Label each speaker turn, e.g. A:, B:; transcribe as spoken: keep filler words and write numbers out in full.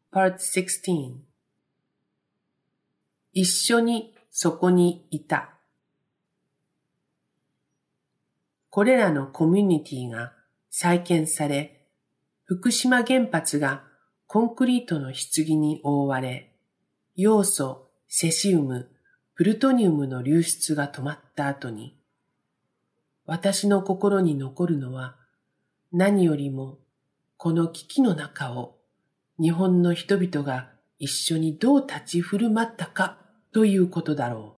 A: Part sixteen 一緒にそこにいた。これらのコミュニティが再建され、福島原発がコンクリートの棺に覆われ、ヨウ素、セシウム、プルトニウムの流出が止まった後に、私の心に残るのは何よりもこの危機の中を日本の人々が一緒にどう立ち振る舞ったかということだろう。